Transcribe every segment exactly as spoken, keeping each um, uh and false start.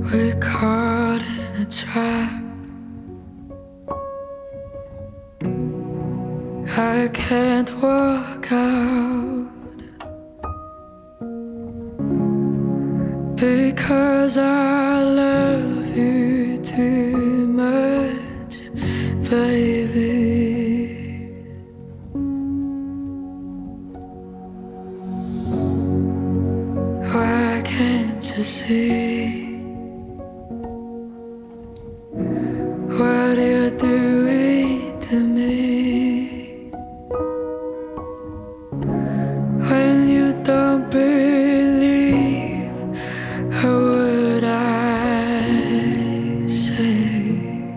We're caught in a trap. I can't walk out because I love you too much, baby. Why can't you see what you're doing to me? When you don't believe a word I say,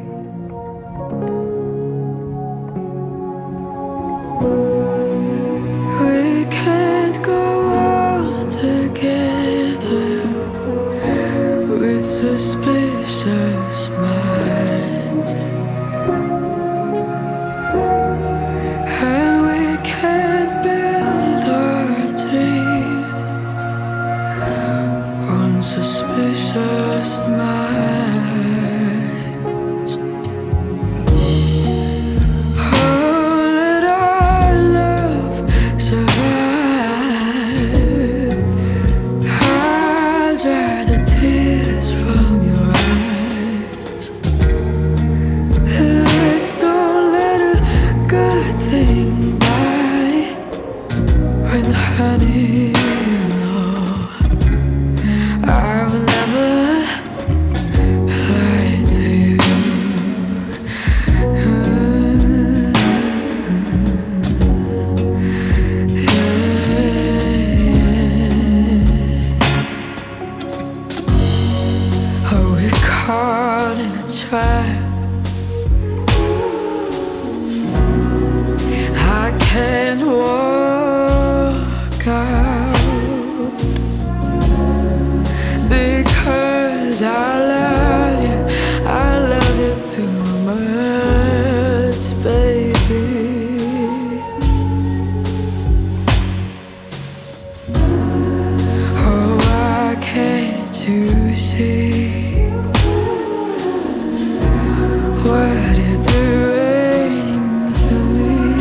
we can't go on together with suspicious minds, and we can't build our dreams on suspicious minds. Oh, let our love survive. I'll dry the tears from your eyes. Let's don't let a good thing die. When honey, you know I will never lie to you. Oh, we're caught in a trap. I can't walk out because I love you, I love you too much, baby. Oh, why can't you see what you're doing to me?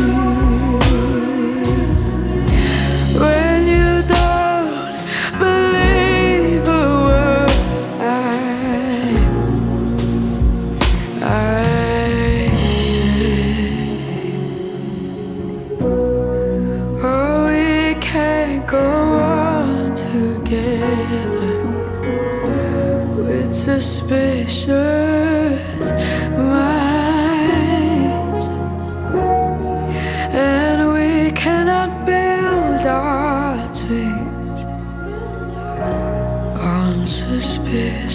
When you don't believe a word I, I say. Oh, we can't go on together with suspicious minds, and we cannot build our dreams on suspicion.